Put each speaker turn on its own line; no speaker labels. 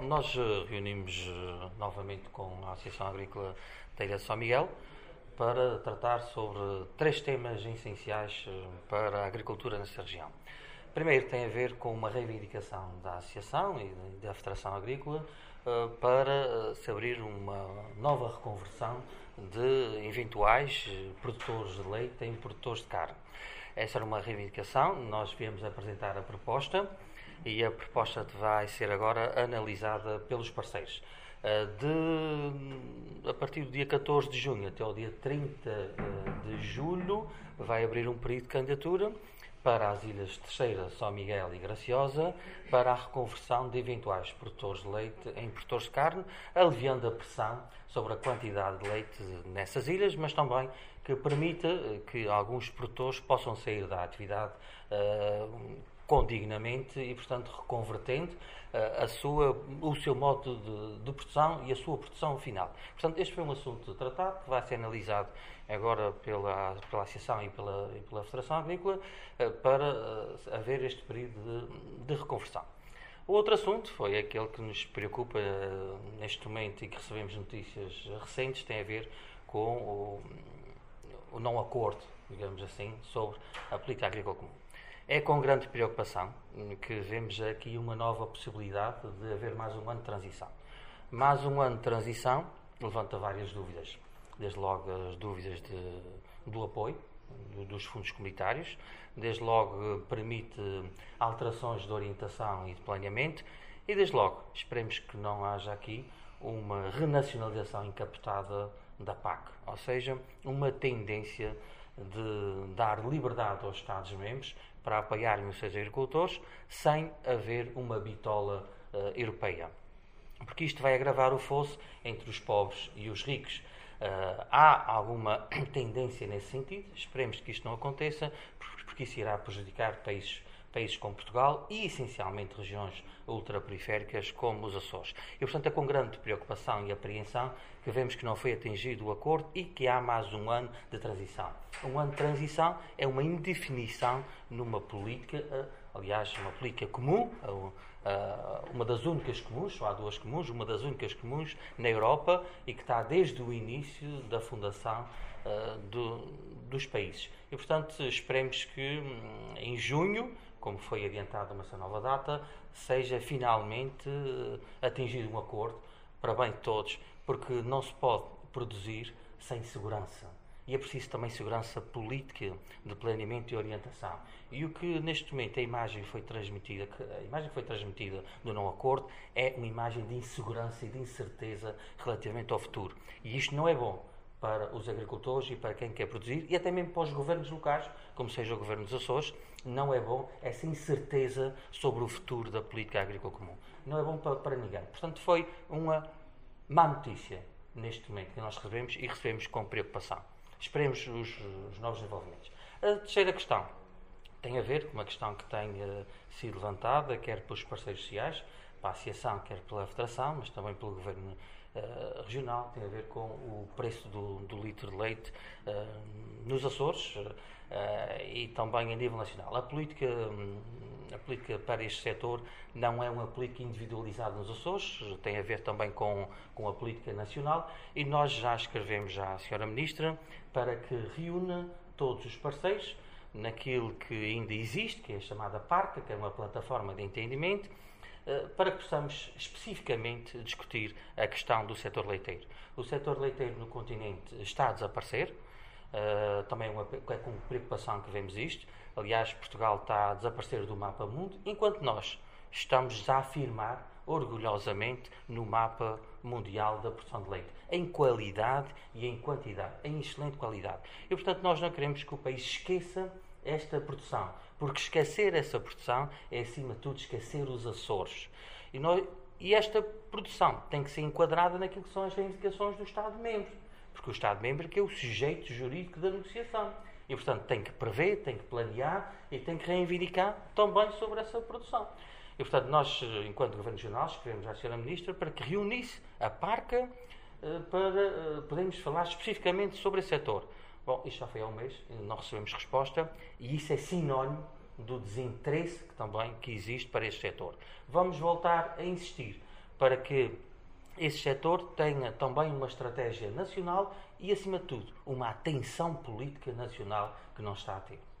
Nós reunimos novamente com a Associação Agrícola da Ilha de São Miguel para tratar sobre três temas essenciais para a agricultura nesta região. Primeiro tem a ver com uma reivindicação da Associação e da Federação Agrícola para se abrir uma nova reconversão de eventuais produtores de leite em produtores de carne. Essa era uma reivindicação, nós viemos apresentar a proposta e a proposta vai ser agora analisada pelos parceiros. A partir do dia 14 de junho até o dia 30 de julho vai abrir um período de candidatura para as ilhas Terceira, São Miguel e Graciosa para a reconversão de eventuais produtores de leite em produtores de carne, aliviando a pressão sobre a quantidade de leite nessas ilhas, mas também que permita que alguns produtores possam sair da atividade condignamente e, portanto, reconvertendo o seu modo de produção e a sua produção final. Portanto, este foi um assunto tratado que vai ser analisado agora pela Associação e pela Federação Agrícola para haver este período de reconversão. O outro assunto foi aquele que nos preocupa neste momento e que recebemos notícias recentes, tem a ver com o não acordo, digamos assim, sobre a política agrícola comum. É com grande preocupação que vemos aqui uma nova possibilidade de haver mais um ano de transição. Mais um ano de transição levanta várias dúvidas, desde logo as dúvidas do apoio dos fundos comunitários, desde logo permite alterações de orientação e de planeamento e desde logo esperemos que não haja aqui uma renacionalização encapotada da PAC, ou seja, uma tendência de dar liberdade aos Estados-membros para apoiarem os seus agricultores sem haver uma bitola europeia. Porque isto vai agravar o fosso entre os pobres e os ricos. Há alguma tendência nesse sentido, esperemos que isto não aconteça, porque isso irá prejudicar países como Portugal e, essencialmente, regiões ultraperiféricas como os Açores. E, portanto, é com grande preocupação e apreensão que vemos que não foi atingido o acordo e que há mais um ano de transição. Um ano de transição é uma indefinição numa política, aliás, uma política comum, uma das únicas comuns, só há duas comuns, uma das únicas comuns na Europa e que está desde o início da fundação dos países. E, portanto, esperemos que em junho, como foi adiantada essa nova data, seja finalmente atingido um acordo para bem de todos, porque não se pode produzir sem segurança. E é preciso também segurança política de planeamento e orientação. E o que neste momento a imagem que foi transmitida do não acordo é uma imagem de insegurança e de incerteza relativamente ao futuro. E isto não é bom para os agricultores e para quem quer produzir e até mesmo para os governos locais, como seja o governo dos Açores, não é bom essa incerteza sobre o futuro da política agrícola comum. Não é bom para ninguém. Portanto, foi uma má notícia neste momento que nós recebemos com preocupação. Esperemos os novos desenvolvimentos. A terceira questão tem a ver com uma questão que tem sido levantada, quer pelos parceiros sociais, para a Associação, quer pela Federação, mas também pelo Governo regional, tem a ver com o preço do litro de leite nos Açores e também a nível nacional. A política para este setor não é uma política individualizada nos Açores, tem a ver também com a política nacional e nós já escrevemos à Sra. Ministra para que reúna todos os parceiros naquilo que ainda existe, que é a chamada PARCA, que é uma plataforma de entendimento, para que possamos especificamente discutir a questão do setor leiteiro. O setor leiteiro no continente está a desaparecer, também é com preocupação que vemos isto. Aliás, Portugal está a desaparecer do mapa mundo, enquanto nós estamos a afirmar orgulhosamente no mapa mundial da produção de leite, em qualidade e em quantidade, em excelente qualidade. E, portanto, nós não queremos que o país esqueça esta produção, porque esquecer essa produção é, acima de tudo, esquecer os Açores. E esta produção tem que ser enquadrada naquilo que são as reivindicações do Estado-membro, porque o Estado-membro é que é o sujeito jurídico da negociação. E, portanto, tem que prever, tem que planear e tem que reivindicar também sobre essa produção. E, portanto, nós, enquanto Governo Regional, escrevemos à Sra. Ministra para que reunisse a PARCA para podermos falar especificamente sobre esse setor. Bom, isto já foi há um mês, não recebemos resposta e isso é sinónimo do desinteresse que existe para este setor. Vamos voltar a insistir, para que esse setor tenha também uma estratégia nacional e, acima de tudo, uma atenção política nacional que não está a ter.